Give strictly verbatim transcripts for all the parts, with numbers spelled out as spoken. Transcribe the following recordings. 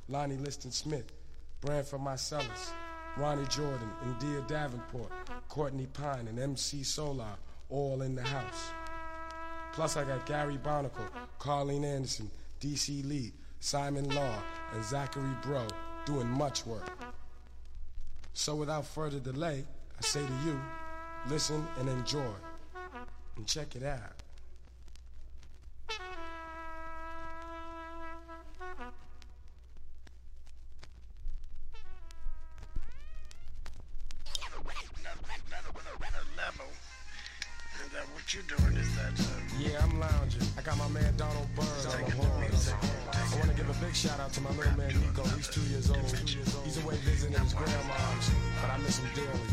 Lonnie Liston Smith, Branford Marcellus, Ronnie Jordan, India Davenport, Courtney Pine, and M C Solar, all in the house. Plus I got Gary Barnacle, Carlene Anderson, D C Lee, Simon Law, and Zachary Bro doing much work. So without further delay, I say to you, listen and enjoy. And check it out. What you doing is that, uh, yeah, I'm lounging. I got my man Donald Byrd on the horns. I want to give a big shout out to my little man Nico. He's two years old. He's away visiting his grandma's, but I miss him dearly.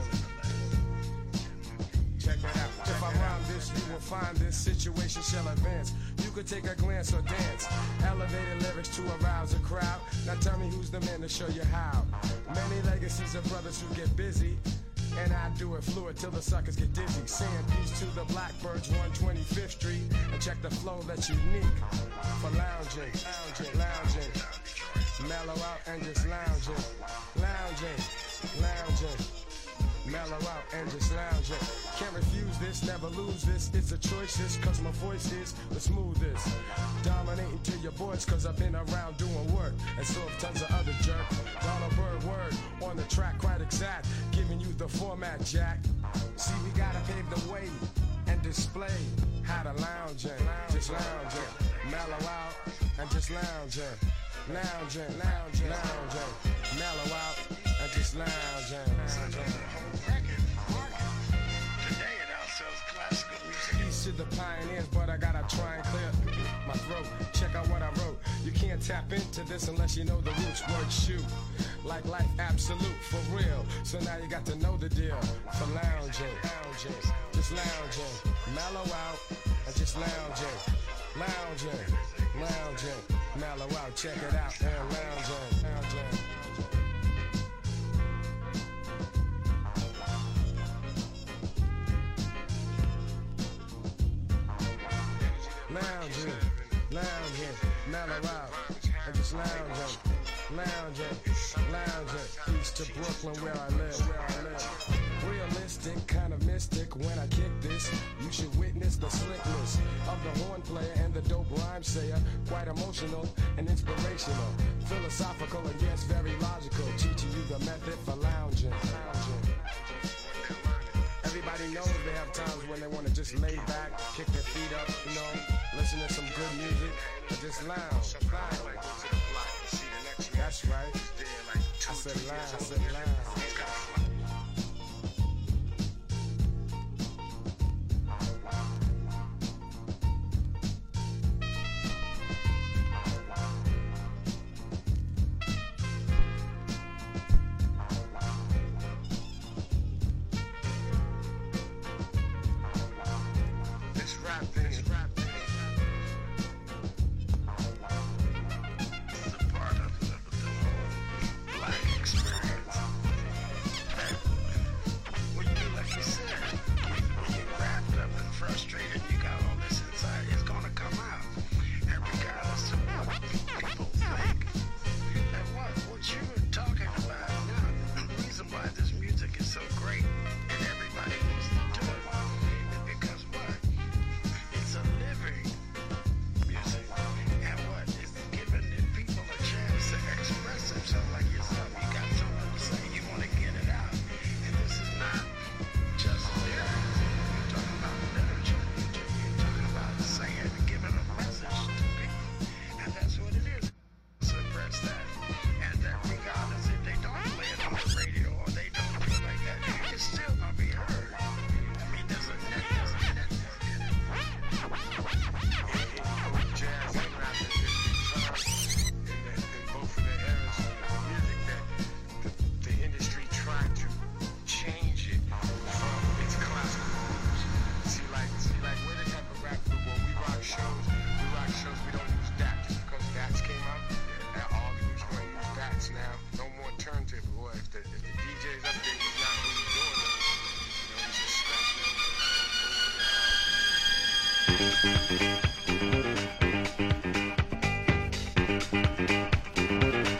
Check that out. If I rhyme this, you will find this situation shall advance. You could take a glance or dance. Elevated lyrics to arouse a crowd. Now tell me who's the man to show you how. Many legacies of brothers who get busy. And I do it fluid till the suckers get dizzy. Saying peace to the Blackbirds, one twenty-fifth Street. And check the flow that's unique for lounging, lounging, lounging. Mellow out and just lounging, lounging, lounging. Mellow out and just lounging. Can't refuse this, never lose this. It's a choice, this, cause my voice is the smoothest. Dominating to your boys, cause I've been around doing work. And so have tons of other jerk. Donald Byrd word on the track, quite exact. Giving you the format, Jack. See, we gotta pave the way and display how to lounging, just lounging. Mellow out and just lounging. Lounging, lounging, lounging. Mellow out and just lounging, lounging. Today it outsells classical music. Peace to the pioneers, but I gotta try and clear my throat. Check out what I wrote. You can't tap into this unless you know the roots. Word shoot, like life absolute for real. So now you got to know the deal. For lounging, lounging, just lounging. Mellow out and just lounging, lounging, lounging. Mellow out, check it out, and lounging, lounging. Lounging, lounging, mellow out, and just lounging, lounging, lounging. East to Brooklyn where I live, where I live. Realistic, kind of mystic when I kick this. You should witness the slickness of the horn player and the dope rhyme sayer. Quite emotional and inspirational. Philosophical and yes, very logical. Teaching you the method for lounging. lounging. Everybody knows they have times when they want to just lay back, kick their feet up, you know, listen to some good music, and just lounge. That's right. I said lounge, I said lounge. Thank you.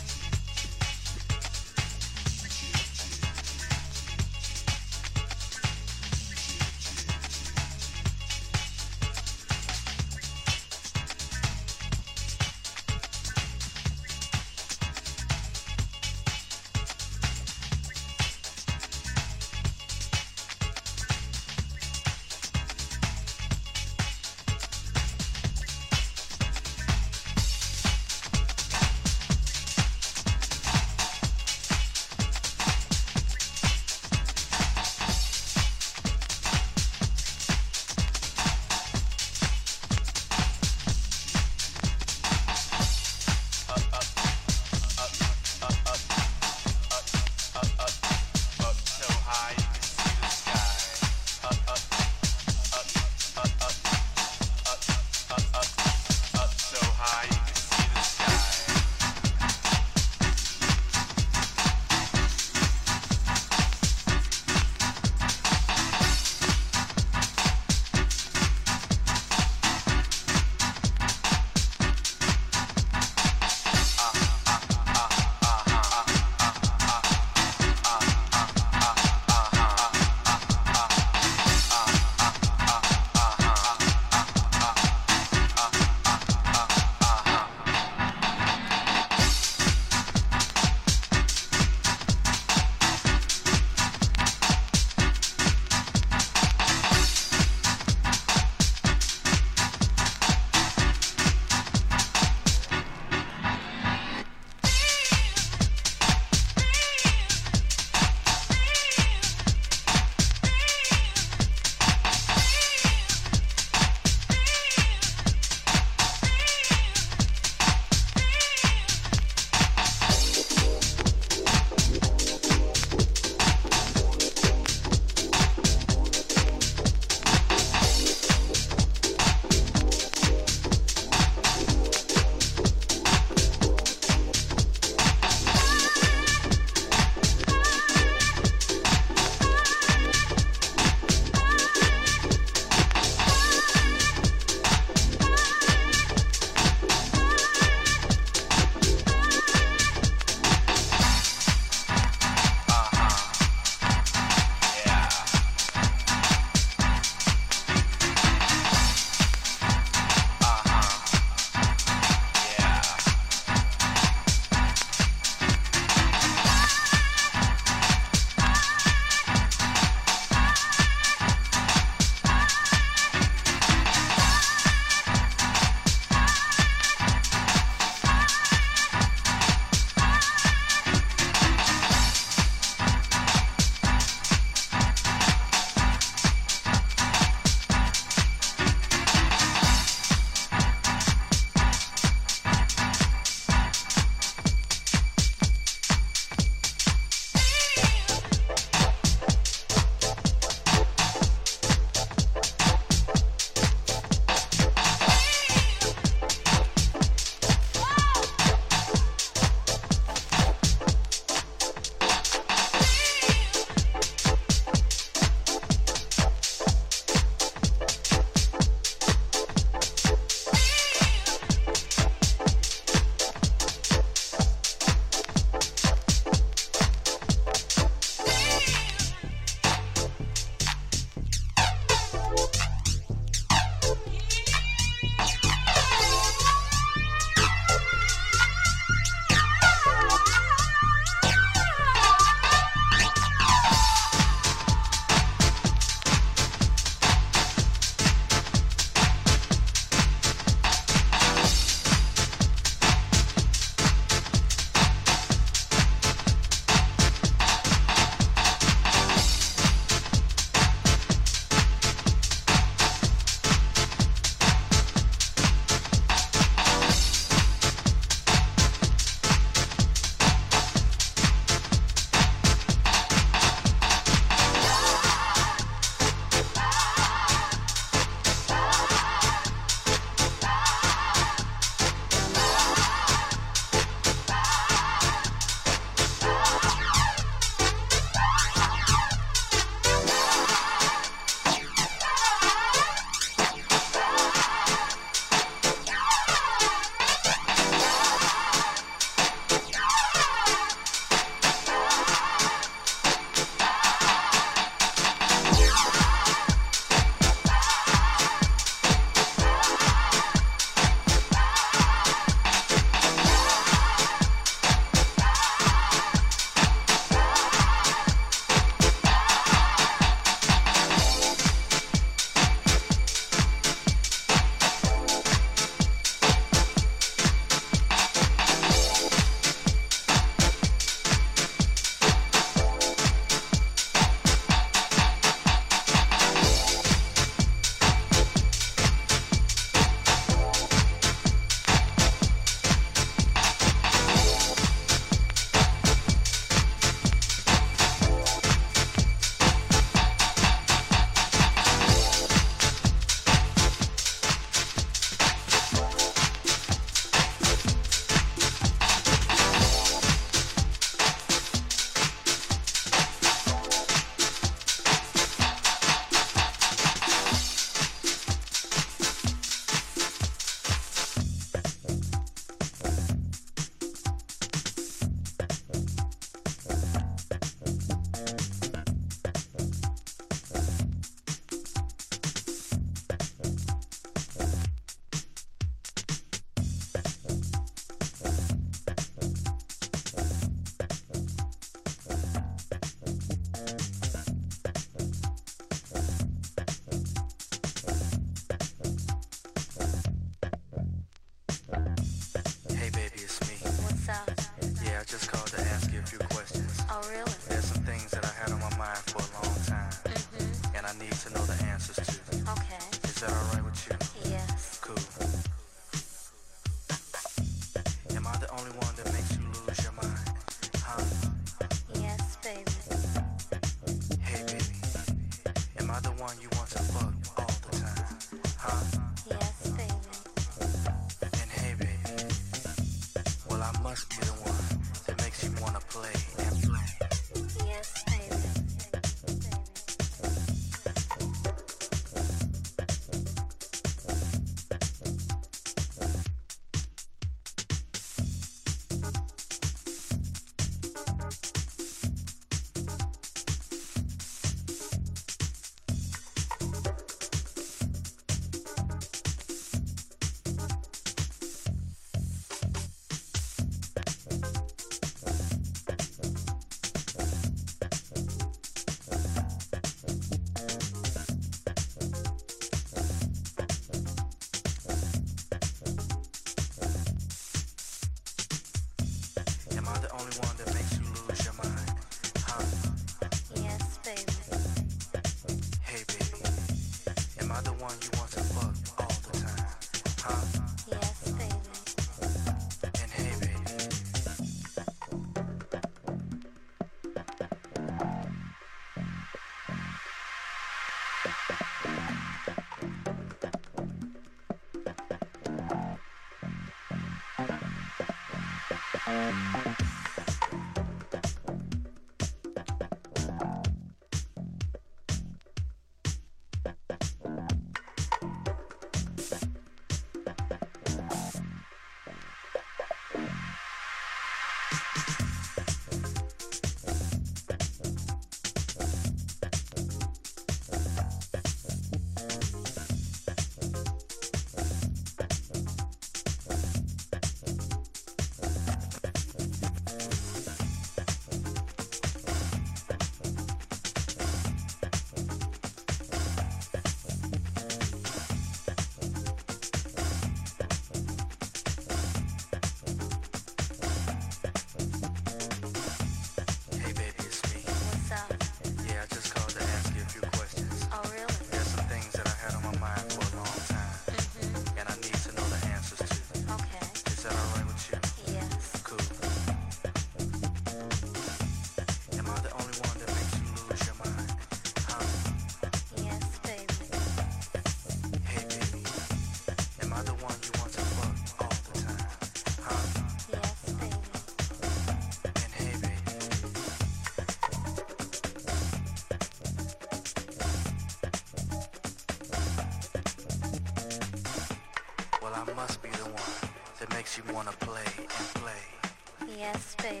You wanna play and play. Yes, baby.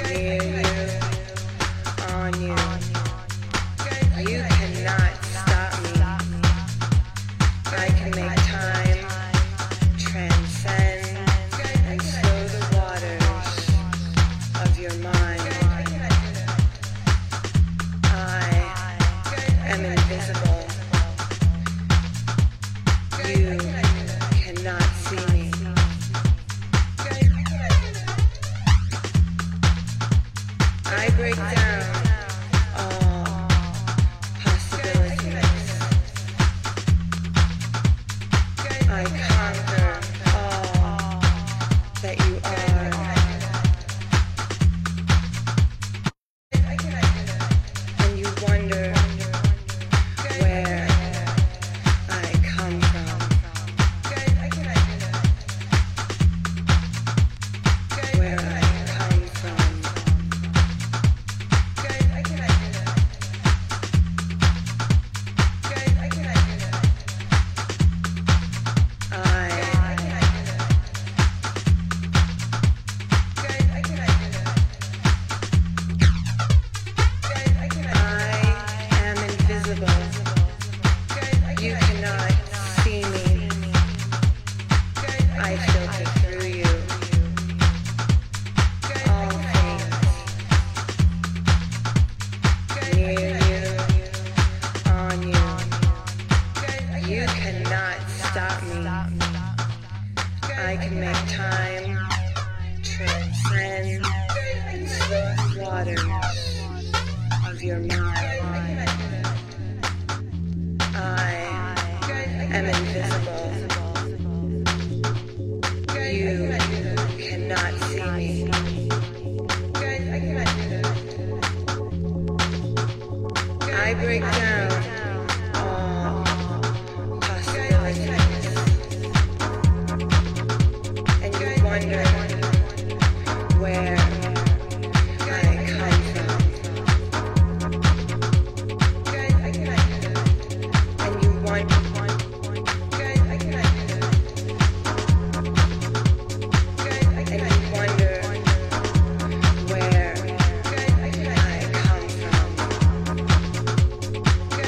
near you, on you. You cannot stop me. I can make time transcend and slow the waters of your mind. I am invisible. You cannot see me. I break down all possibilities. I conquer all that you are. And you wonder where I come from. Where I come from. You cannot see me. I filter through you. All things near you, on you. You cannot stop me. I can make time transcend and slow the waters of your mind. I am invisible. You cannot see me. I break down all possibilities. And you wonder where I come from. And you wonder where I come from.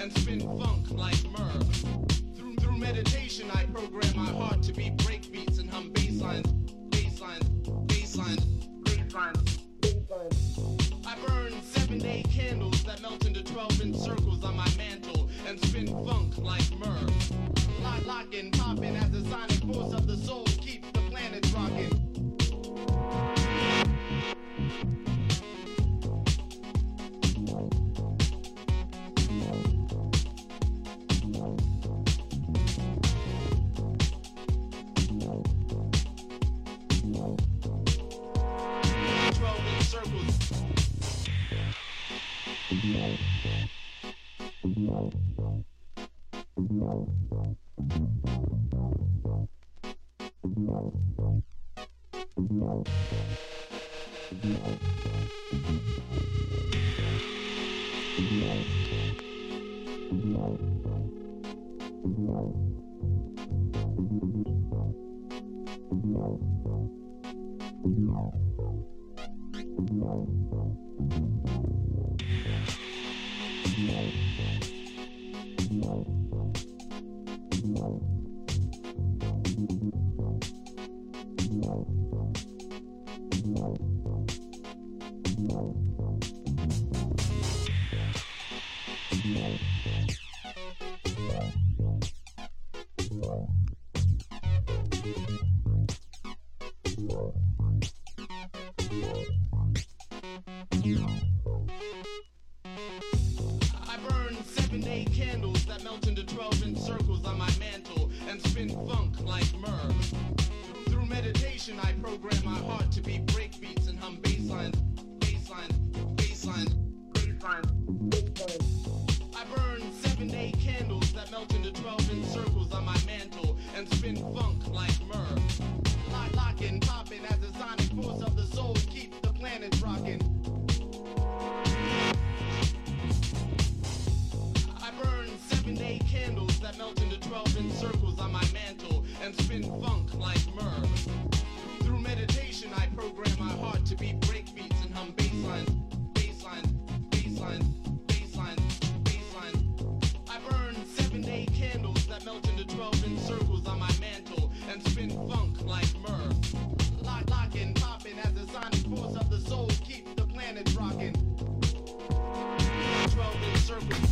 and spin funk like myrrh. Through, through meditation, I program my heart to be breakbeats and hum bass lines, bass lines, bass lines, bass lines, bass lines. I burn seven-day candles that melt into twelve-inch circles on my mantle and spin funk like myrrh. Lock, lockin', poppin' as the sonic force of the soul keeps the planet rockin'. twelve-inch circles. I burn seven-day candles that melt into twelve-inch circles on my mantle and spin funk like myrrh. Through meditation, I program my heart to be breakbeats and hum bass lines, bass lines, bass lines, bass lines, bass lines. I burn seven-day candles that melt into twelve-inch circles on my mantle and spin funk like myrrh. Lock, lockin', poppin' as the sonic force of the soul keeps the planet rockin'. I burn seven-day candles that melt into twelve-inch circles on my mantle and spin funk like myrrh. Through meditation, I program my heart to be breakbeats and hum bass lines, bass lines, bass lines, bass lines, bass lines. I burn seven-day candles that melt into twelve-inch circles on my mantle and spin funk like myrrh. Lock, lockin', poppin' as the sonic force of the soul keeps the planet rockin'. twelve-inch circles.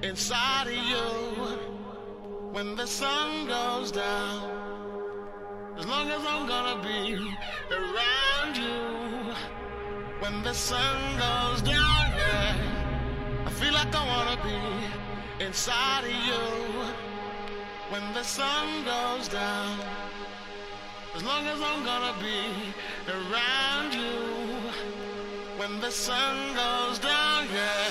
inside of you when the sun goes down. As long as I'm gonna be around you when the sun goes down, yeah. I feel like I wanna be inside of you when the sun goes down. As long as I'm gonna be around you when the sun goes down, yeah.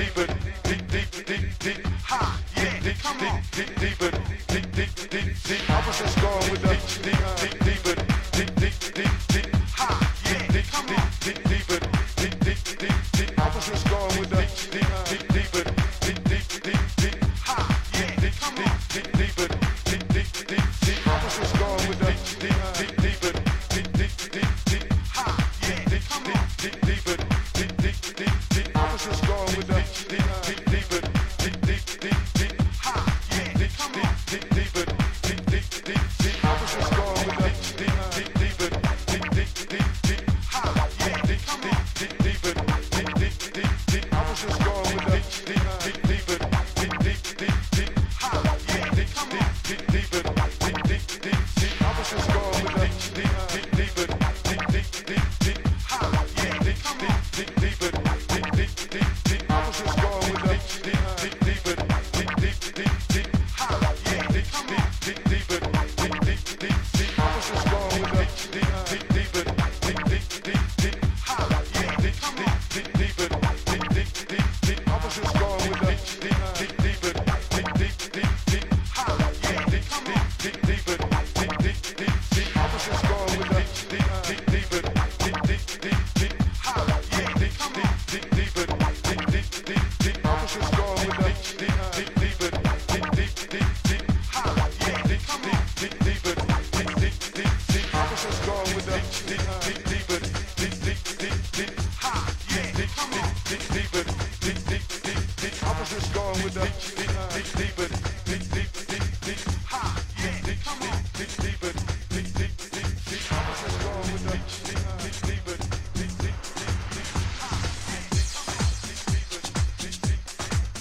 deeper, deep, deep, deep, deep, ha, yeah, come on, deep, deeper, deep, deep, deep, deep. I was just going with the deep, deep, deeper, deep, deep, deep, deep, ha, yeah, come on, deep, deeper, deep, deep, deep, deep. I was just going with the deep, deep, deeper, deep, deep, deep, deep, ha, yeah, come on, deep, deeper, deep, deep, deep, deep. I was just going with the deep, deep, deeper, deep, deep, deep, deep, ha, yeah, come on, deep, deeper, deep, deep, deep, deep. I was just going with the deep, deep, deeper, deep, deep, deep, deep, ha, yeah, come on, deep, deeper, deep, deep, deep, deep. I was just going with the deep, deep, deeper, deep, deep, deep, deep, ha, yeah, come on, deep, deeper, deep, deep, deep, deep. I was just going with the deep, deep, deeper, deep, deep, deep, deep, ha, yeah, come on, deep, deeper, deep, deep, deep, deep. I was just going with the deep, deep, deeper, deep, deep, deep, deep, ha, yeah, come on, deep, deeper, deep, deep, deep, deep. I was just going with the deep, deep, deeper, deep, deep, deep, deep, ha, yeah, come on, deep, deeper, deep, deep, deep, deep. I was just going with the deep, deep, deeper, deep, deep, deep, deep, ha, yeah, come on, deep, deeper, deep, deep, deep, deep. I was just going with the deep, deep, deeper, deep, deep, deep, deep, ha, yeah, come on, deep, deeper, deep, deep, deep, deep. I was just going with the deep, deep, deeper, deep, deep, deep, deep, ha, yeah, come on, deep, deeper, deep, deep, deep, deep. I was just going with the deep, deep, deeper, deep, deep, deep, deep, ha, yeah, come on, deep, deeper, deep, deep, deep, deep. I was just going with the deep, deep, deeper, deep, deep, deep, deep, ha, yeah, come on, deep, deeper, deep, deep, deep, deep. I was just going with the deep, deep, deeper, deep, deep, deep, deep, ha, yeah, come on, deep, deeper, deep, deep, deep, deep. I was just going with the deep, deep, deeper, deep, deep, deep, deep, ha, yeah, come on, deep, deeper, deep, deep, deep, deep.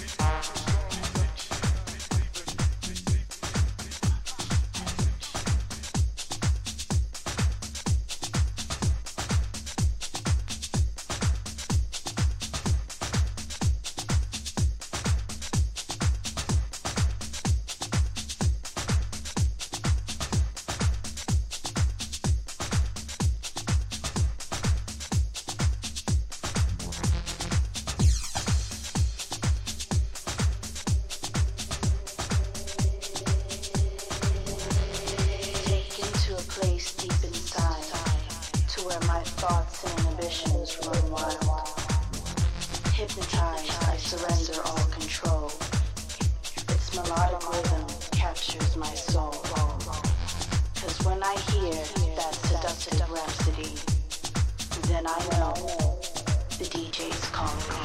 Taken to a place deep inside, to where my thoughts and inhibitions run wild. Hypnotized, I surrender all control. Its melodic rhythm captures my soul. Cause when I hear that seductive rhapsody, then I know the D J's calling.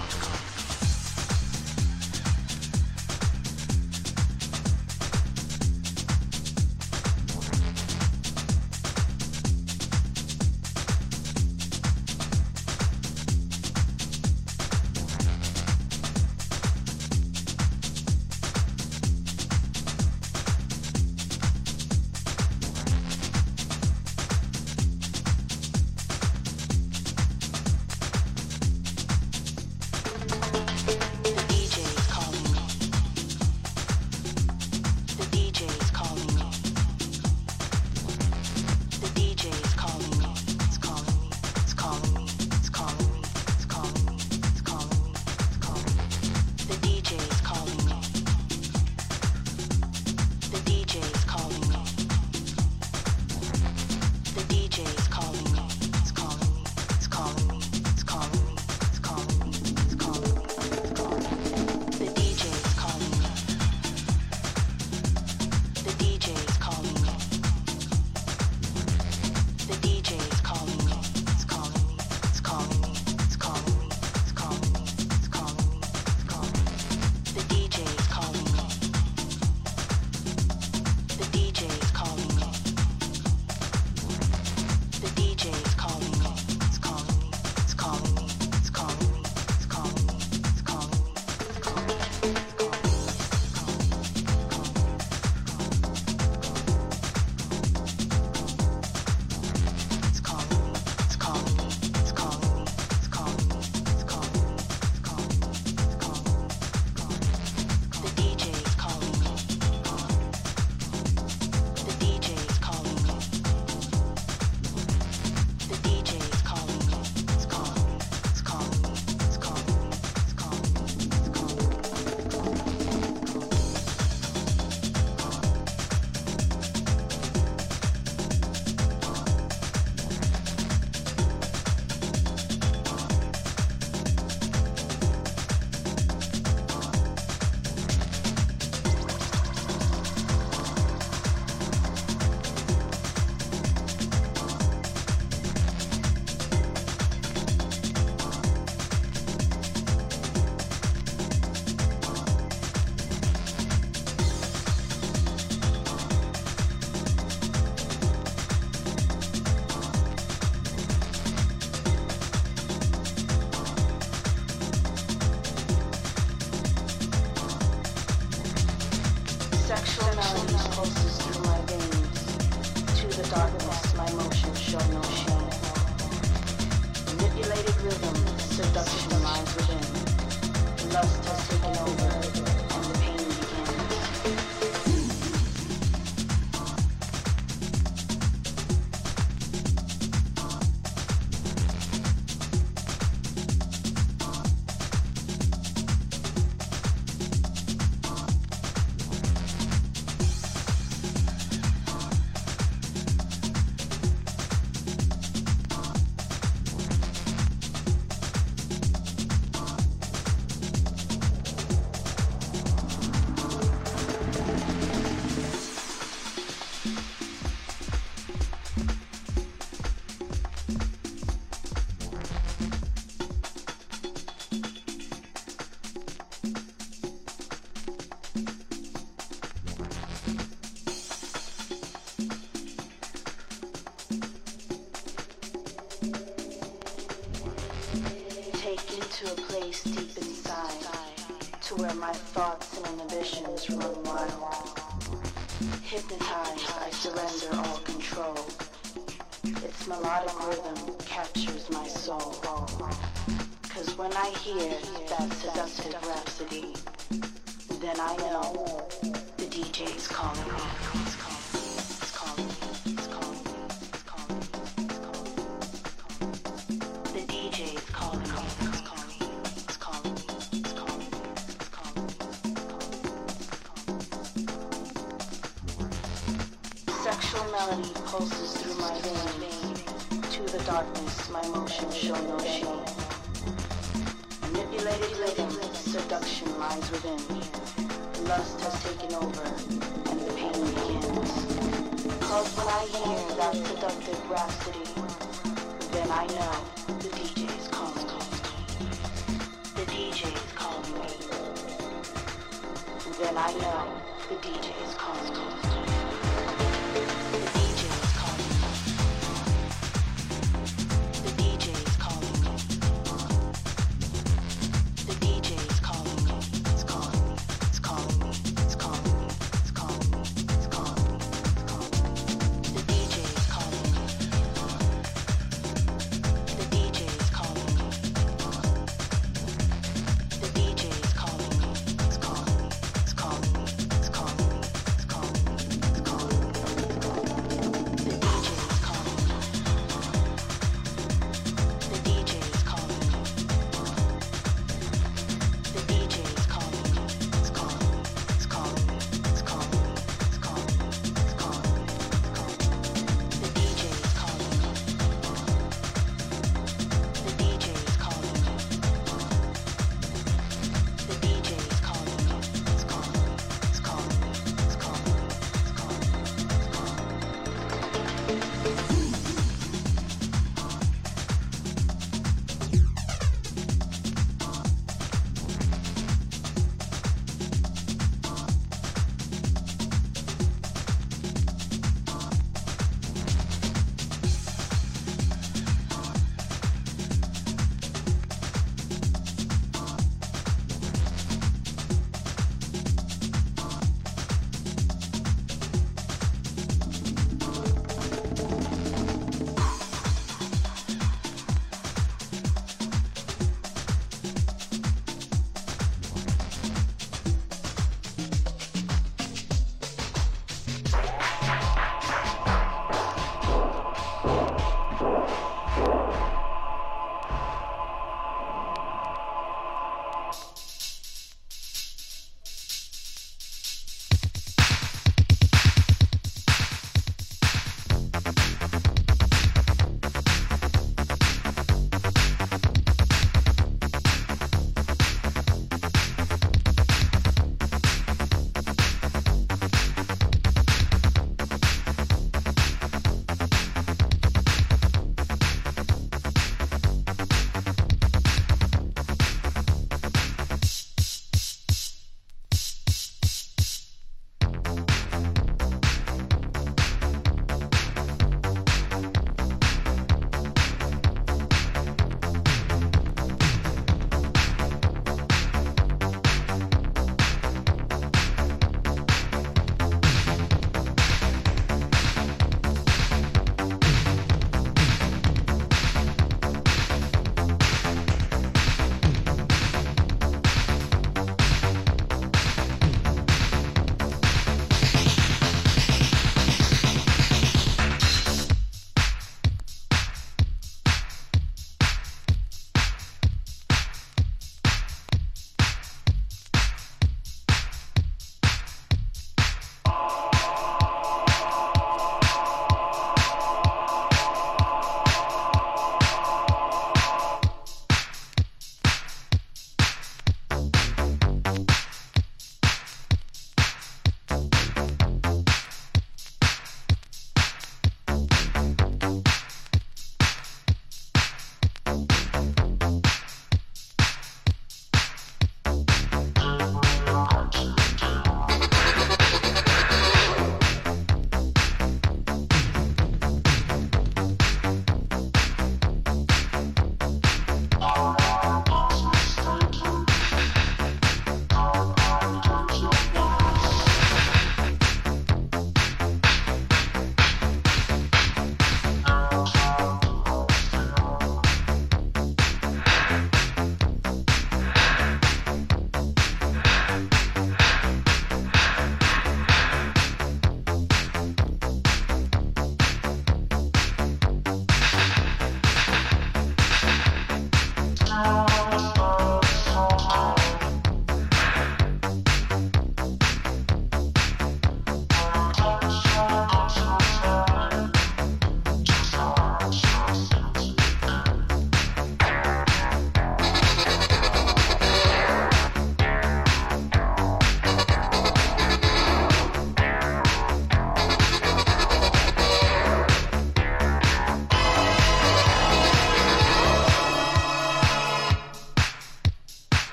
pulses through my veins. To the darkness, my motions show no shame. Manipulated rhythm, seduction lies within. Lust has taken over, and the pain begins. To a place deep inside, to where my thoughts and inhibitions run wild. Hypnotized, I surrender all control. Its melodic rhythm captures my soul. Cause when I hear that seductive rhapsody, then I know the D J's calling me. It's calling me. It's calling me. It's calling me. It's calling me. It's calling me. It's calling me. The D J's calling me. Sexual melody pulses through my veins. To the darkness, my motions show no shame. Manipulated rhythm, seduction lies within. Lust has taken over, and the pain begins. Cause when I hear that seductive rhapsody, then I know the D J's calling me. The D J's calling me. Then I know the D J's calling me.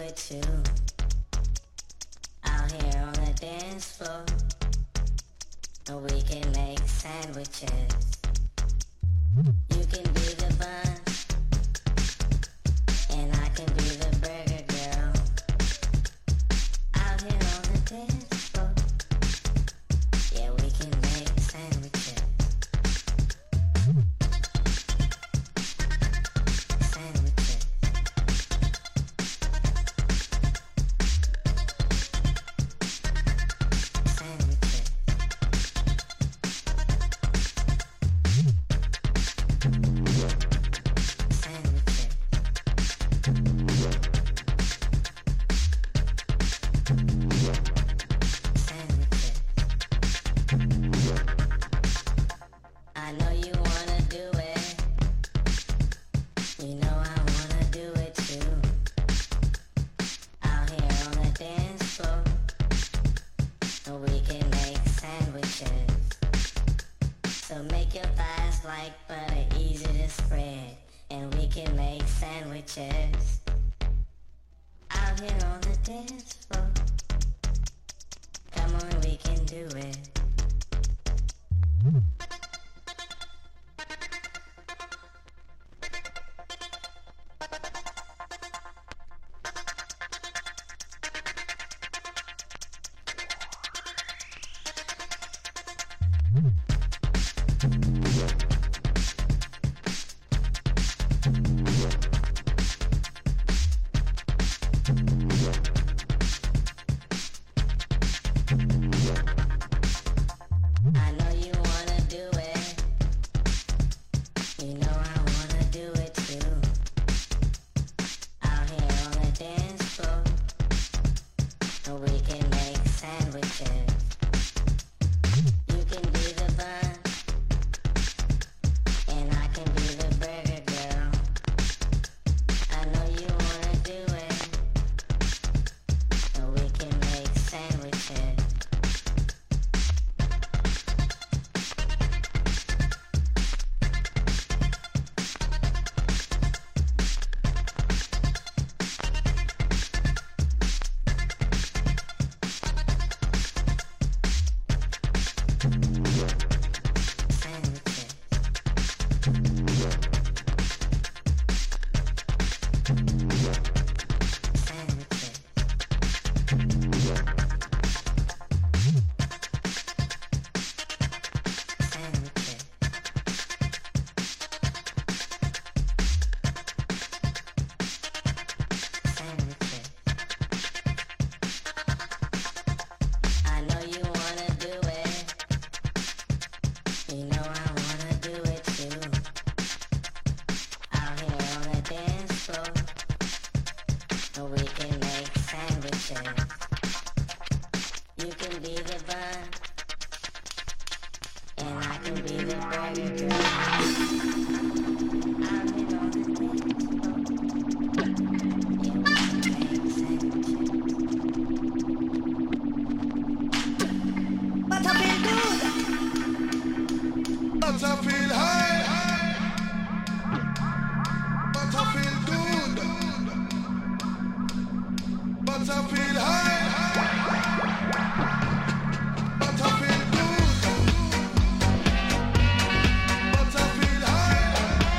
it too. Out here on the dance floor, we can make sandwiches. You can be the bun, and I can be the burger girl. Out here on the dance floor, yeah, we can make sandwiches. Sandwiches. Sandwiches. I know you wanna do it. You know I wanna do it too. Out here on the dance floor, we can make sandwiches. So make your thighs like butter, easy to spread, and we can make sandwiches. Out here on the dance floor, come on, we can do it. I know you wanna do it. You know I wanna do it too. Out here on the dance floor, we can make sandwiches. You can be the bun, and I can be the burger girl. I know you wanna do it, we can make sandwiches. I know you wanna do it. You know I wanna do it too. Out here on the dance floor, we can make sandwiches. You can be the bun, and I can be the burger girl. Out here on the dance floor, yeah, we can make sandwiches. But I feel good. But I feel high. But I feel good. But I feel high. But I feel good. But I feel high.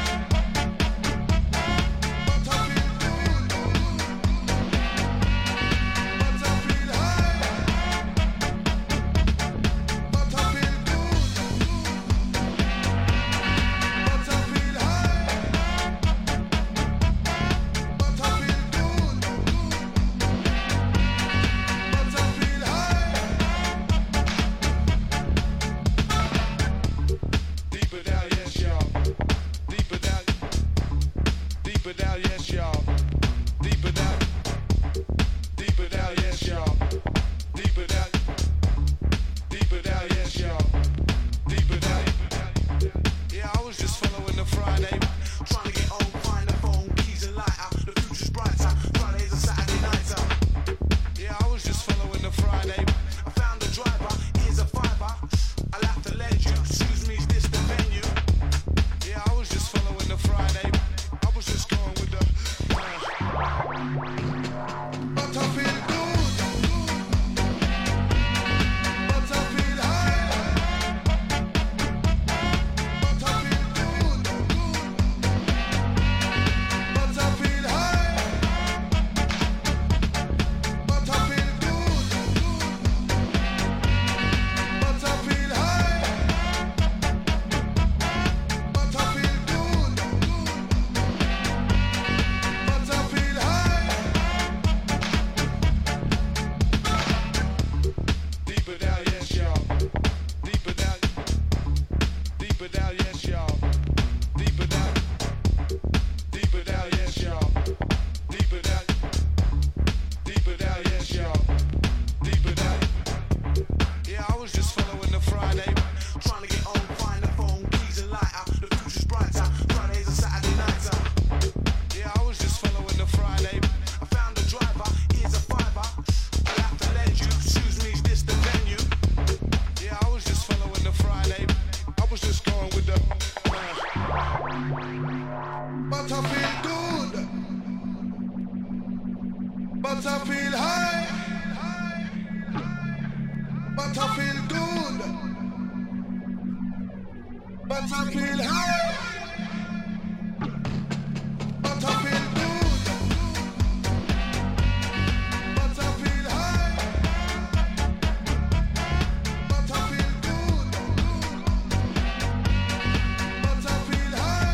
But I feel good. But I feel high. But I feel good. But I feel high. But I feel good. but I feel high, but I feel good, but I feel high, but I feel good, but I feel high, but I feel good, but I feel high.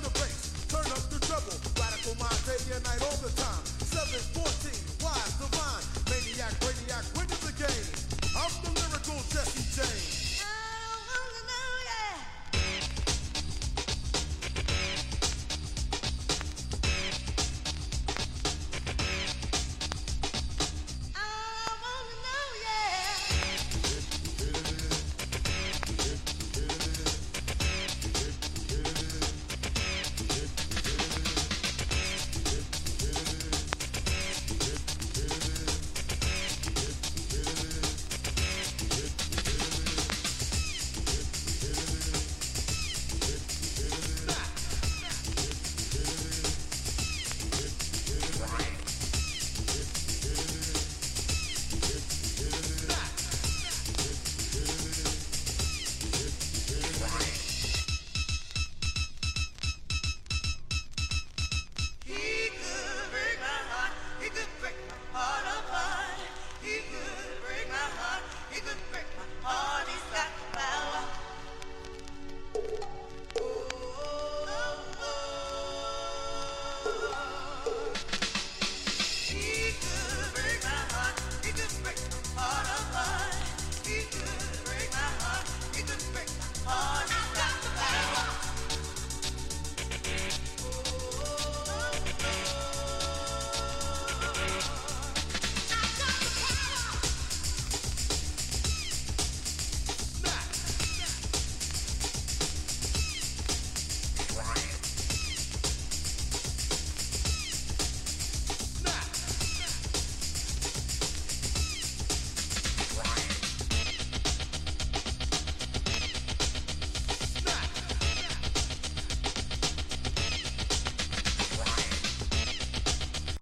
Night all the time. seven fourteen, wise, divine.